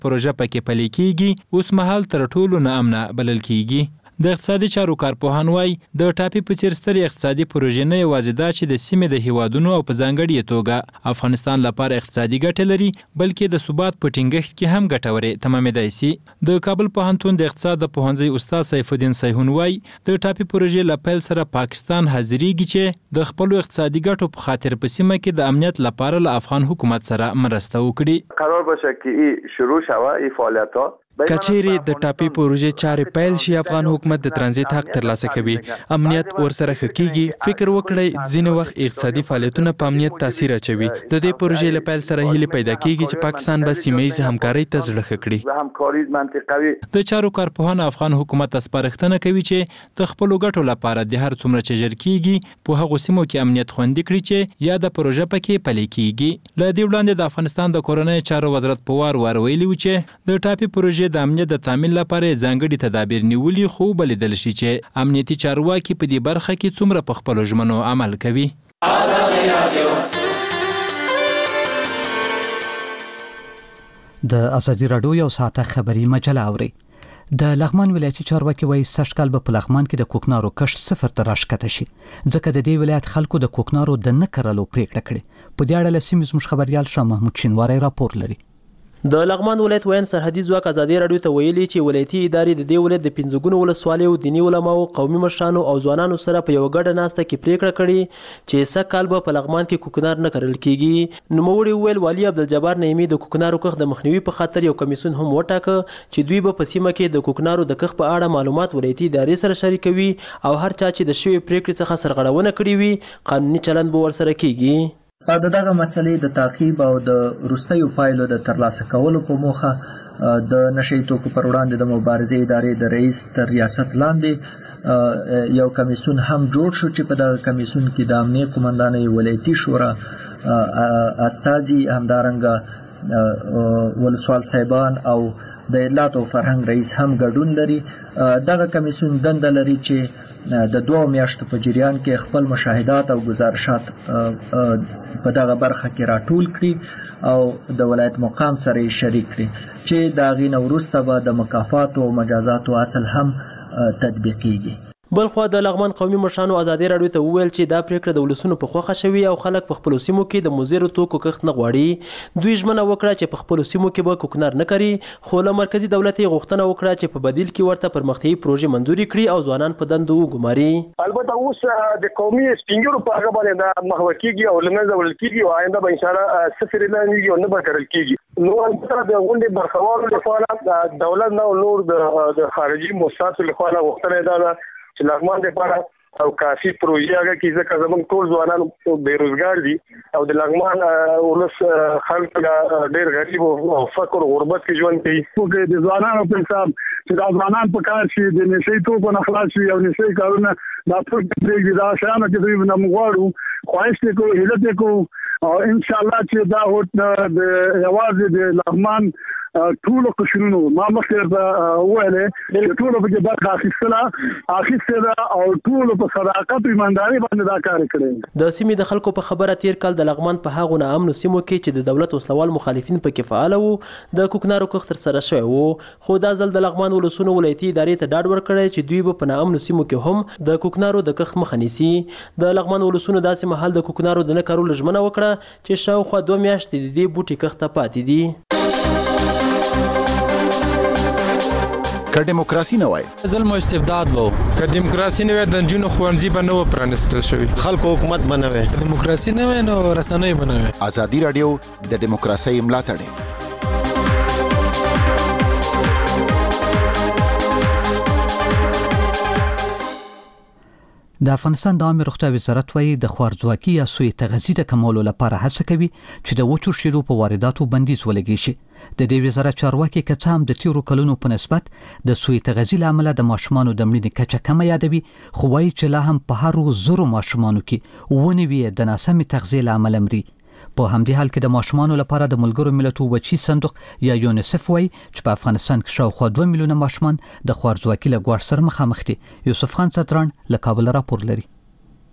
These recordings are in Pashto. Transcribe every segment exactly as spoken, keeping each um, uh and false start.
پروژه پکې پلي کیږي اوس مهال تر ټولو ناامنه بلل کیږي. د اقتصادي چارو کارپوهان وایي د ټاپي په څیر سترې اقتصادي پروژې نه یوازې دا چې د سیمې د هیوادونو او په ځانګړې توګه افغانستان لپاره اقتصادي ګټه لري بلکې د ثبات په ټینګښت کې هم ګټورې تمامېدای شي. د کابل پوهنتون د اقتصاد د پوهنځي استاد سیف الدین سیحون وایي د ټاپي پروژې له پیل سره پاکستان حاضرېږي چې د خپلو اقتصادي ګټو په خاطر په سیمه کې د امنیت لپاره له افغان حکومت سره مرسته وکړي. قرار باشه که شروع شوه این فعالیت‌ها کچېری د ټاپي پروژې چارې پیل شي افغان حکومت د ترانزیت حق ترلاسه کوي امنیت ورسره ښکېږي. فکر وکړئ ځینې وخت اقتصادي فعالیتونه په امنیت تاثیر اچوي. د دې پروژې له پیل سره هیله پیدا کیږي چې پاکستان به سیمه ییز همکارۍ ته زړه ښه کړي. د چارو کارپوهان افغان حکومت سپارښتنه کوي چې د خپلو ګټو لپاره د هر څومره چې ژر کیږي په هغو سیمو کې امنیت خوندي کړي چې یا د پروژه پکې پلي کیږي. له دې وړاندې د افغانستان د کورنۍ چارو وزارت په وار وار ویلي و چې د ټاپي پروژې د امنیت د تامین لپاره ځانګړي تدابیر نیولي خو بلیدل شي چې امنیتي چارواکي په دې برخه کې څومره په خپلو ژمنو عمل کوي. د ازادي راډیو یو ساعته خبري مجله اوري. د لغمان ولایتي چارواکي وایي سږکال به په لغمان کې د کوکنارو کښت صفر ته راښکته شي ځکه د دې ولایت خلکو د کوکنارو د نه کرلو پریکړه کړې. په دې اړه له سیمې زموږ خبریال شاه محمود شینواری راپور لري. د لغمان ولایت وین سرحدي ځواک ازادي راډیو ته ویلي چې ولایتي ادارې د دې ولایت د پنځه ګونو ولسوالیو دیني علماو قومي مشرانو او ځوانانو سره په یو ګډه ناسته کې پریکړه کړې چې سږکال به په لغمان کې کوکنار نه کرل کیږي. نوموړي وویل والي عبدالجبار نعیمي د کوکنارو کښت د مخنیوي په خاطر یو کمیسیون هم وټاکه چې دوی به په سیمه کې د کوکنارو د کښت په اړه معلومات ولایتي ادارې سره شریکوي او هر چا چې د شوی پریکړې څخه سرغړونه کړې وي قانوني چلند به ورسره کیږي. د دغه مسلې د تعقیب او د وروستیو پایلو د ترلاسه کولو په موخه د نشي توکو پر وړاندې د مبارزې ادارې د رئیس تر ریاست لاندې یو کمیسیون هم جوړ شو چې په دغه کمیسیون کې د امنیه قومندانۍ ولایتي شورا استازي همدارنګه ولسوال صاحبان او د اطلاعات او فرهنګ رئیس هم ګډون لري. دغه کمیسیون دنده لري چې د دوه میاشتو په جریان کې خپل مشاهدات او گزارشات په دغه برخه کې راټول کړي او د ولایت مقام سره شریک کړي چې د هغې نه وروسته به د مکافاتو او مجازاتو اصل هم تطبیقیږي. بلخوا د لغمان قومي مشرانو ازادي راډیو ته وویل چې دا پریکړه د ولسونو په خوښه شوې او خلک په خپلو سیمو کې د مضرو توکو کښت نه غواړي. دوی ژمنه وکړه چې په خپلو سیمو کې به کوکنار نه کوي خو له مرکزي دولت یې غوښتنه وکړه چې په بدیل کې ورته پرمختیایي پروژې منظوري کړي او ځوانان په دندو وګماري. البته اوس د قومي سپینګرو په هغه باندې دا محوه کیږي او لمنځه وړل کیږي او آینده به انشاءالله صفر اعلانېږي او نه به کرل کیږي. نو البته د غونډې برخوالو لپاره دولت نه او نور د خارجي مؤسساتو لپاره غوښتنه دا ده چې لغمان لپاره او کافي پروژې هغه کې ځکه زموږ ټول ځوانان بیروزګار دي او د لغمان ولس خلک ډېر غریب او فقر او غربت کې ژوند کوي. د ځوانانو په حساب چې دا ځوانان په کار شي د نشي توکو نه خلاص شي او نشي کارونه دا ټول پرېږدي دا شیانو کې دوی نه غواړو خواهش یې کوو هیله یې کوو او انشاءالله چې دا هوټ د یوازې د لغمان ټولو قشرونو ما مخکې وویلې ټولو پکې برخه اخیستله اخیستې ده او ټولو په صداقت او ایمانداري باندې دا کار کړی. د سیمې د خلکو په خبره تیر کال د لغمان په هغو ناامنو سیمو کې چې د دولت وسلوال مخالفین پکې فعال وو د کوکنارو کښت ترسره شوی وو خو دا ځل د لغمان ولسونو ولایتي ادارې ته ډاډ ورکړی چې دوی به په ناامنو سیمو کې هم د کوکنارو د کښت مخه نیسي. د لغمان ولسونو داسې مهال د کوکنارو د نه کارولو ژمنه وکړه چې شاوخوا دوه میاشتې د دې بوټي کښت ته پاتې دي. که دیموکراسي نه وای ظلم او استبداد وو که دیموکراسي نه وای د نجونو ښوونځي به نه و پرانیستل شوي خلکو حکومت به نه وای دیموکراسي نه وای نو رسنۍ به نه وای. ازادي راډیو د دیموکراسۍ ملاتړ د افغانستان د عامه روغتیا وزارت وايي د خوارځواکي یا سوء تغذیې د کمولو لپاره هڅه کوي چې د وچو شیدو په وارداتو بندیز ولګي شي. د دې وزارت چارواکي که څه هم د تیرو کلونو په نسبت د سوء تغذیې له امله د ماشومانو د مړینې کچه کمه یادوي خو وايي چې لا هم په هرو زرو ماشومانو کې اووه نوي د ناسمې تغذیې له امله مري. په همدې حال کې د ماشومانو لپاره د ملګرو ملتونو بچي صندوق یا یونیسف وايي چې په افغانستان کې شاوخوا دوه میلیونه ماشومان د خوارځواکۍ له ګواښ سره مخامخ دي. یوسف خان ستران له کابل راپور لري.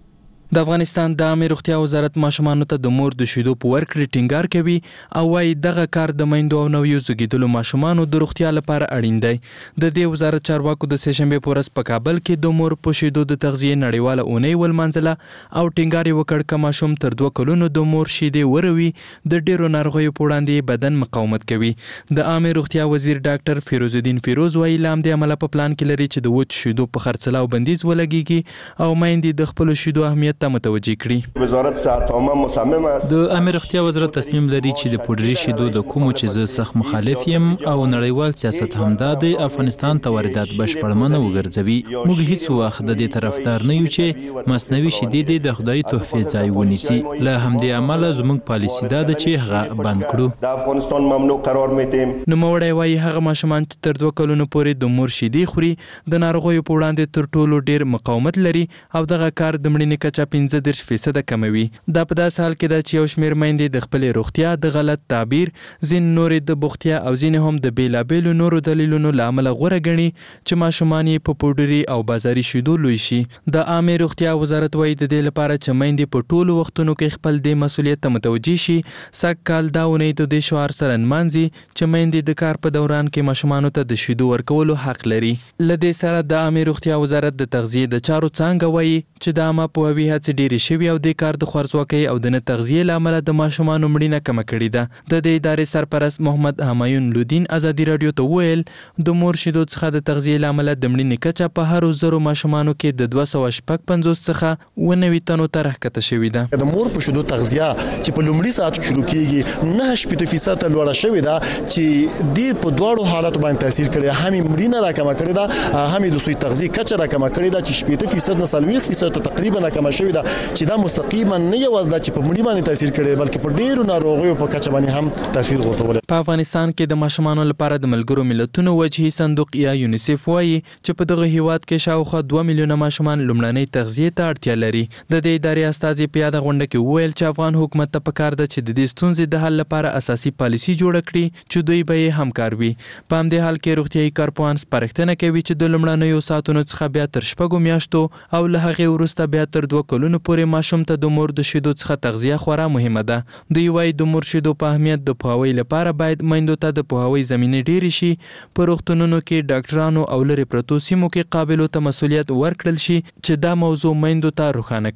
د افغانستان د عامه روغتیا وزارت ماشومانو ته د مور د شیدو په ورکړې ټینګار کوي او وايي دغه کار د میندو او نویو زیږیدلو ماشومانو د روغتیا لپاره اړین دی. د دې وزارت چارواکو د سهشنبه په ورځ په کابل کې د مور په شیدو د تغذیې نړیواله اونۍ ولمانځله او ټینګار یې وکړ که ماشوم تر دوه کلونو د مور شیدې وروي د ډیرو ناروغیو په وړاندې بدن مقاومت کوي. د عامه روغتیا وزیر ډاکټر فیروز الدین فیروز وايي له همدې امله په پلان کې لري چې د وچ شیدو په خرڅلاو بندیز ولګیږي او میندې د خپلو شیدو اهمیت ته متوجه کړي. وزارت صحت عامه مصمم است د عامه روغتیا وزارت تصمیم لري چې د پودري شیدو د کومو چې زه سخت مخالف یم او نړیوال سیاست همدا د افغانستان ته واردات بشپړ منع وګرځوي. موږ هیڅ وخت د دې طرفدار نه یو چې مصنوعي شیدې د خدای تحفې ځای ونیسي. له همدې امله زموږ پالیسي دا ده چې هغه بند کړو. د افغانستان ممنوع قرار میدیم. نوموړی وايي هغه ماشومان چې تر دوه کلونو پورې د مور شیدې خوري د ناروغیو په وړاندې تر ټولو ډیر مقاومت لري او دغه کار د مړینې کچه پنځه دېرش فیصده کموي. دا په داسې حال کې ده چې یو شمېر میندې د خپلې روغتیا د غلط تعبیر، ځینې نورې د بوختیا او ځینې هم د بېلابېلو نورو دلیلونو له امله غوره ګڼي چې ماشومان یې په پوډري او بازاري شیدو لوی شي. د عامه روغتیا وزارت وايي د دې لپاره چې میندې په ټولو وختونو کې خپل دې مسؤلیت ته متوجه شي سږ کال دا اونۍ د دې شعار سره نمانځي چې میندې د کار په دوران کې ماشومانو ته د شیدو ورکولو حق لري. له دې سره د عامه روغتیا وزارت د تغذیې د چارو څانګه وايي چې د عامه پوهاوي هڅې ډېرې شوي او د کار د خوارځواکۍ او د نه تغذیې له امله د ماشومانو مړینه کمه کړې ده. د دې ادارې سرپرست محمد همایون لودین ازادي راډیو ته وویل د مور شیدو څخه د تغذیې له امله د مړینې کچه په هرو زرو ماشومانو کې د دوه سوه شپږ پنځوس څخه اووه نوي تنو ته راښکته شوې ده. د مور په شیدو تغذیه چې په لومړي ساعت کې شروع کیږي نه شپږ فیصد ته لوړه شوې ده چې دې په دواړو حالاتو باندې تاثیر کړی. هم مړینه راکمه کړې ده، هم د سوی تغذیه کچه راکمه کړې ده چې شپږ فیصد نه څلوېښت فیصد ته تقریبا راکمه شوې ده چې دا مستقیما نه یوازې دا چې په مړی باندې تاثیر کړي بلکې په ډیرو ناروغیو په کچه باندې هم تاثیر غورځولی. په افغانستان کې د ماشومانو لپاره د ملګرو ملتونو وجهي صندوق یا یونیسف وایي چې په دغه هیواد کې شاوخوا دوه میلیونه ماشومان لومړنۍ تغذیې ته اړتیا لري. د دې ادارې استازي په یاده غونډه کې وویل چې افغان حکومت ته پکار ده چې د دې ستونزې د حل لپاره اساسي پالیسي جوړه کړي چې دوی به یې همکار وي. په همدې حال کې روغتیايي کارپوهان سپارښتنه کوي چې د لومړنیو ساعتونو څخه بیا تر شپږو میاشتو او له هغې وروسته بیا تر دوه کلونو پورې ماشوم ته د مور د شیدو څخه تغذیه خورا مهمه ده. دوی وايي د مور شیدو په اهمیت د پوهاوي لپاره باید میندو ته د پوهاوي زمینې ډېرې شي. په روغتونونو کې ډاکټرانو او لرې پرتو سیمو کې قابلو ته مسؤلیت ورکړل شي چې دا موضوع میندو ته روښانه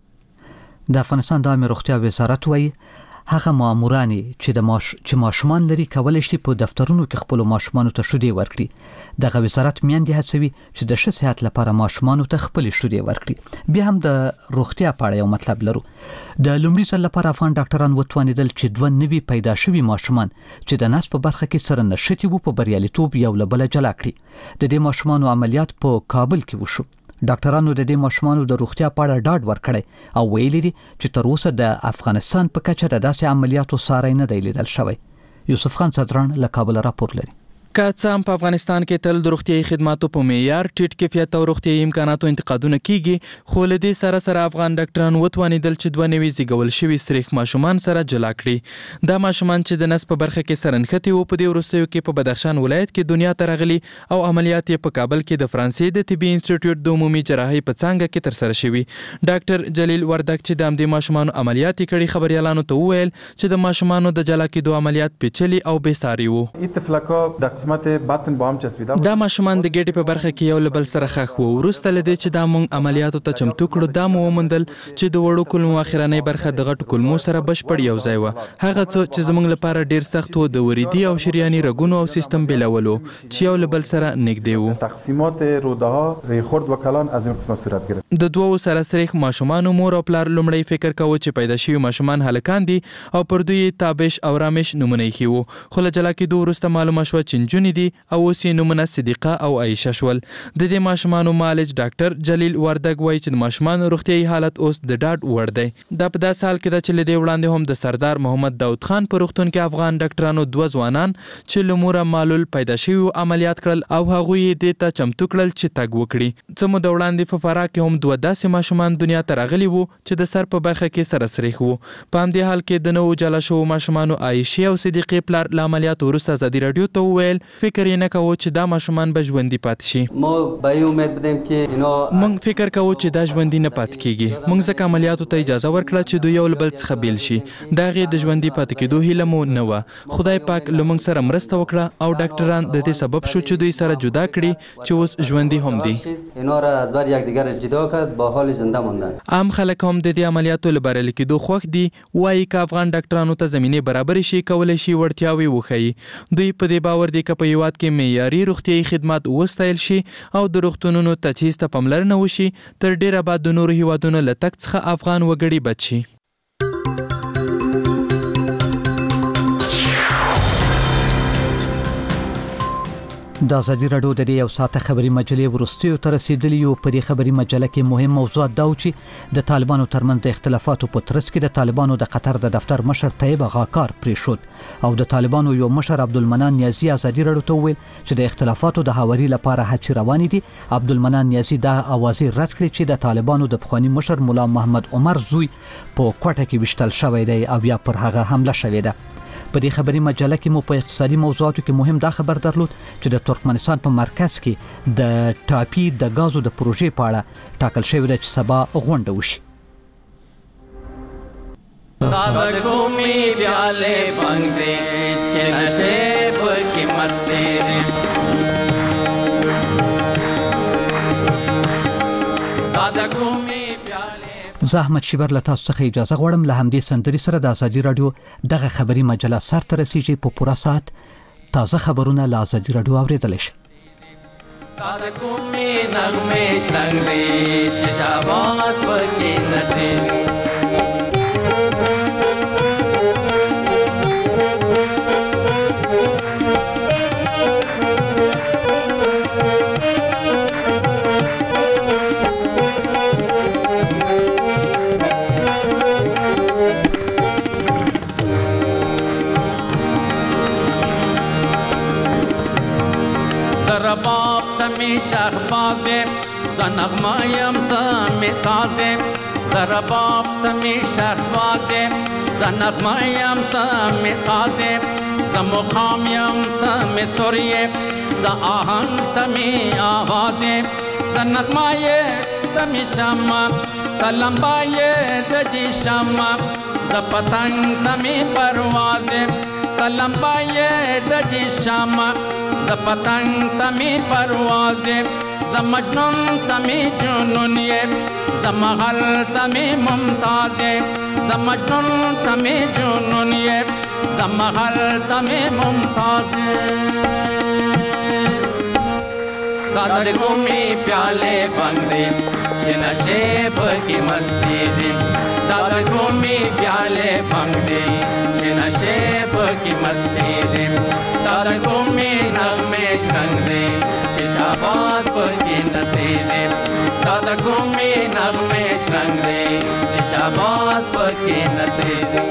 کړي. د افغانستان د عامه روغتیا وزارت وايي هغه ماموران چې د ماش چې ماشومان لري کولای شي په دفترونو کې خپل ماشومان ته شیدې ورکړي. دغه وزارت میندې هڅوي چې د ښه صحت لپاره ماشومان ته خپل شیدې ورکړي. بیا هم د روغتیا په اړه یو مطلب لرو. د لومړي ځل لپاره افغان ډاکټران وتوانیدل چې دوه نوي پیدا شوي ماشومان چې د نس په برخه کې سره نښتي وو په بریالیتوب یو له بله جلا کړي. د دې ماشومانو عملیات په کابل کې وشو. ډاکټرانو د دې ماشومانو د روغتیا په اړه ډاډ ورکړی او ویلي دي چې تر اوسه د افغانستان په کچه د داسې عملیاتو ساری نه دی لیدل شوی. یوسف خان صدران له کابل راپور لري. که څه هم په افغانستان کې تل د روغتیايي خدماتو په معیار ټیټ کیفیت او روغتیايي امکاناتو انتقادونه کیږي خو له دې سره سره افغان ډاکټران وتوانیدل چې دوه نوي زیږول شوي سریښ ماشومان سره جلا کړي. دا ماشومان چې د نس په برخه کې سره نښتي وو په دې وروستیو کې په بدخشان ولایت کې دنیا ته راغلي او عملیات یې په کابل کې د فرانسې د طبي انسټیټیوټ د عمومي جراحۍ په څانګه کې ترسره شوي. ډاکټر جلیل وردک چې د همدې ماشومانو عملیات یې کړي خبریالانو ته وویل چې د ماشومانو د جلا کېدو عملیات پیچلي او بېساري وو. دا ماشومان د ګېډې په برخه کې یو له بل سره ښخ وو. وروسته له دې چې دا موږ عملیاتو ته چمتو کړو دا مو وموندل چې د وړو کولمو اخرنۍ برخه د غټو کولمو سره بشپړ یو ځای وه. هغه څه چې زموږ لپاره ډېر سخت و د وریدي او شریاني رګونو او سیستم بېلولو چې یو له بل سره نږدې وو. د دوو سره سریښ ماشومانو مور او پلار لومړی فکر کاوه چې پیدا شوي ماشومان هلکان دي او پر دوی تابش او رامش نومونه ایښي وو. خو له جلا کېدو وروسته معلومه شوه چې نجونې دي او اوس یې نومونه صدیقه او عایشه شول. د دې ماشومانو معالج ډاکټر جلیل وردګ وایي چې د ماشومانو روغتیايي حالت اوس د ډاډ وړ دی. دا په داسې حال کې ده چې له دې وړاندې هم د سردار محمد داود خان په روغتون کې افغان ډاکټرانو دوه ځوانان چې له موره معلول پیدا شوي وو عملیات کړل او هغوی یې دې ته چمتو کړل چې تګ وکړي. څه موده وړاندې په فراه کې هم دوه داسې ماشومان دنیا ته راغلي وو چې د سر په برخه کې سره سریښ وو. په همدې حال کې د نوو جلا شوو ماشومانو عایشې او صدیقې پلار له عملیاتو وروسته ازادي راډیو ته وویل وویل فکر یې نه کوو چې دا ماشومان به ژوندي پاتې شي. موږ فکر کوو چې دا ژوندي نه پاتې کیږي. موږ ځکه عملیاتو ته اجازه ورکړه چې دوی یو له بل څخه بیل شي. د هغې د ژوندي پاتې کېدو هیله مو نه وه. خدای پاک له موږ سره مرسته وکړه او ډاکټران د دې سبب شو چې دوی سره جدا کړي چې اوس ژوندي هم دي. عام خلک هم د دې عملیاتو له بریالي کېدو خوښ دي. وایي که افغان ډاکټرانو ته زمینې برابرې شي کولی شي وړتیاوې وښیي. دوی په دې باور دي که په هیواد کې معیاري روغتیایي خدمات وستایل شي او د روغتونونو تجهیز ته پاملرنه وشي تر ډیره بعد د نورو هیوادونو له تګ څخه افغان وګړي بچ شي. د ازادي راډیو د دې یو ساعته خبري مجلې وروستیو ته رسیدلی یو. په دې خبري مجله کې مهم موضوعات دا و چې د طالبانو ترمنځ د اختلافاتو په ترڅ کې د طالبانو د قطر د دفتر مشر طیب غاکار پریښود او د طالبانو یو مشر عبدالمنان نیازي ازادي راډیو ته وویل چې د اختلافاتو د هواري لپاره هڅې روانې دي. عبدالمنان نیازي دا اوازې رد کړې چې د طالبانو د پخواني مشر مولا محمد عمر زوی په کوټه کې وشتل شوی دی او یا پر هغه حمله شوې ده. په دې خبري مجله کې مو په اقتصادي موضوعاتو کې مهم دا خبر درلود چې د ترکمنستان په مرکز کې د ټاپي د غازو د پروژې په اړه ټاکل شوی دی چې سبا غونډه وشي. دا د کومي پیاله باندې چې نشه پکې مستی دا د کومي زه احمد شیبر له تاسو څخه اجازه غواړم. له همدې سندرې سره د ازادي راډیو دغه خبري مجله سر ته رسیږي. په پوره ساعت تازه خبرونه له ازادي راډیو اوریدلی شئ. دا د کومې نغمې شرنګ دی چې شاباس پکې نڅېږي. رباب تمی شهبازم زنغمایم تمی سازم زرباب تمی شهبازم زنغمایم تمی سازم زمقامیم تمی سریم ز آهنگ تمی آوازم زنغمای تمی شمم تلمبای دجی شمم ز پتنگ تمی پروازم تلمبای دجی شمم ز پتنگ تمی پروازم ز مجنون تمی جنونیم ز مغل تمی ممتازم ز مجنون تمی جنونیم ز مغل تمی ممتازم. دا د کومي پیاله باندې چې نشه پکې مستېږي. دا د کومي پیاله باندې چې نشه پکې مستېږي. دا د کومي نغمې شرنګ دی چې شاباس پکې نڅېږي. دا د کومي نغمې شرنګ دی چې شاباس پکې نڅېږي.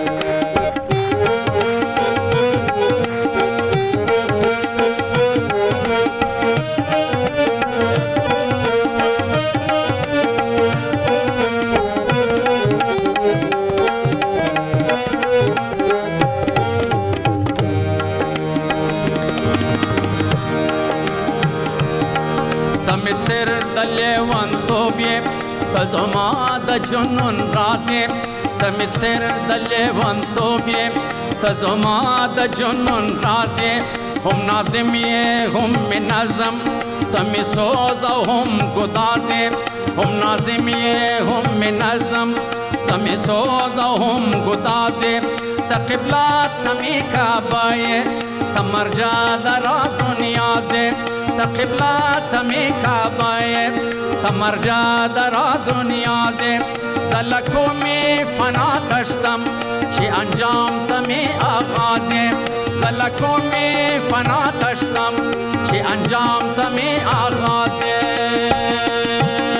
سر دلیوان توبیم تزما د جنون رازیم تمی سر دلیوان توبیم تزما د جنون رازیم هم نازمیه هم منظم تمی سوز و هم گدازیم هم نازمیه هم منظم تمی سوز و هم گدازیم تقبلات تمی کعبایه تمرجا در دنیازیم تقبلات تمی کعبایه تمرجا در دنیازیم زلکومی فنا کشتم چی انجام تمی آغازیم زلکومی فنا کشتم چی انجام تمی آغازیم.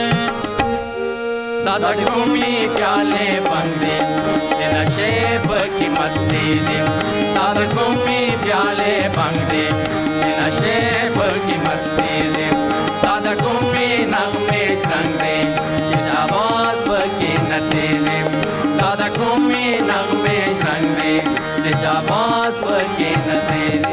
دادا کومی پیاله بندی چی نشه پکی مستیجیم. دادا کومی پیاله بندی چی نشه پکی مستیجیم. دادا کومی نغمش رنگ دی چی شاباز پکی نتیجیم. دادا کومی نغمش رنگ دی چی شاباز پکی نتیجیم.